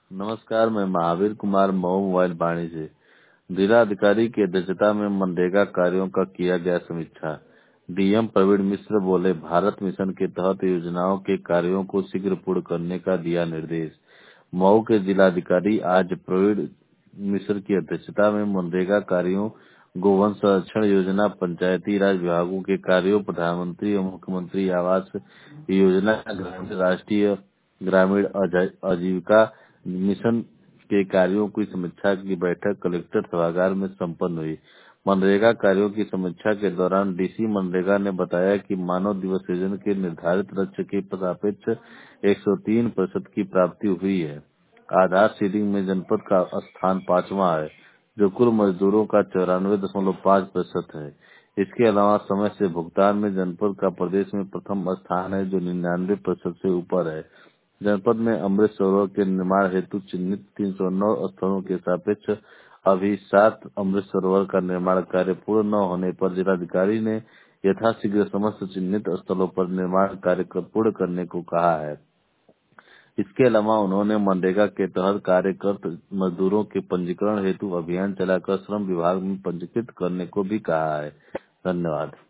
नमस्कार, मैं महावीर कुमार मऊ मोबाइल वाणी से। जिलाधिकारी की अध्यक्षता में मनरेगा कार्यों का किया गया समीक्षा। डीएम प्रवीण मिश्र बोले, भारत मिशन के तहत योजनाओं के कार्यों को शीघ्र पूर्ण करने का दिया निर्देश। मऊ के जिलाधिकारी आज प्रवीण मिश्र की अध्यक्षता में मनरेगा कार्यों, गोवंश संरक्षण योजना, पंचायती राज विभागों के कार्यों, प्रधानमंत्री और मुख्यमंत्री आवास योजना, ग्रामीण राष्ट्रीय ग्रामीण आजीविका मिशन के कार्यों की समीक्षा की बैठक कलेक्टर सभागार में संपन्न हुई। मनरेगा कार्यों की समीक्षा के दौरान डीसी मनरेगा ने बताया कि मानव दिवस सृजन के निर्धारित लक्ष्य के सापेक्ष 103% की प्राप्ति हुई है। आधार सीडिंग में जनपद का स्थान 5वां है, जो कुल मजदूरों का 94.5% है। इसके अलावा समय से भुगतान में जनपद का प्रदेश में प्रथम स्थान है, जो 99% से ऊपर है। जनपद में अमृत सरोवर के निर्माण हेतु चिन्हित 309 स्थलों के सापेक्ष अभी 7 अमृत सरोवर का निर्माण कार्य पूर्ण न होने पर जिलाधिकारी ने यथाशीघ्र समस्त चिन्हित स्थलों पर निर्माण कार्य पूर्ण करने को कहा है। इसके अलावा उन्होंने मनरेगा के तहत कार्यरत मजदूरों के पंजीकरण हेतु अभियान चलाकर श्रम विभाग में पंजीकृत करने को भी कहा है। धन्यवाद।